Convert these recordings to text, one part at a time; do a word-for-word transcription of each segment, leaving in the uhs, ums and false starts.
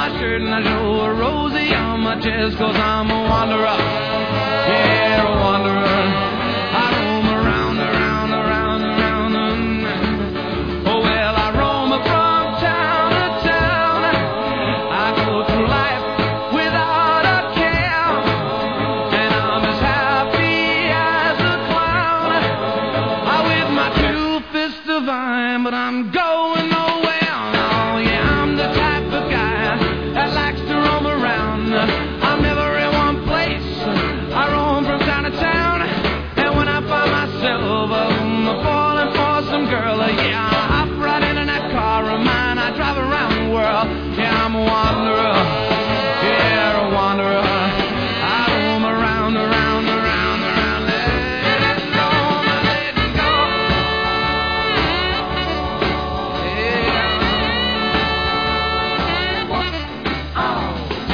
my shirt and I show a rosy on my chest, 'cause I'm a wanderer, yeah, a wanderer. I roam around, around, around, around, and oh well, I roam from town to town. I go through life without a care, and I'm as happy as a clown. I with my two fists divine, but I'm going nowhere. Oh yeah, I'm the type of guy that likes to roam around. I'm never in one place. I roam from town to town, and when I find myself um, falling for some girl, uh, yeah, I hop right into that car of mine. I drive around the world. Yeah, I'm a wanderer. Yeah, a wanderer. I roam around, around, around, around. Let it go, let it go. Yeah. Oh.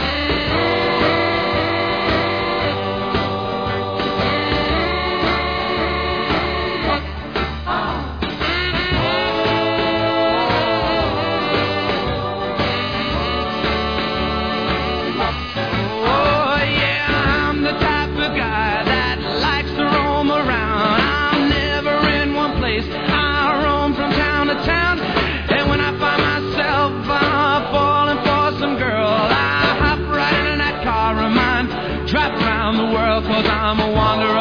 Oh yeah, I'm the type of guy that likes to roam around. I'm never in one place. I roam from town to town, and when I find myself uh, falling for some girl, I hop right into that car of mine, drive around the world, 'cause I'm a wanderer.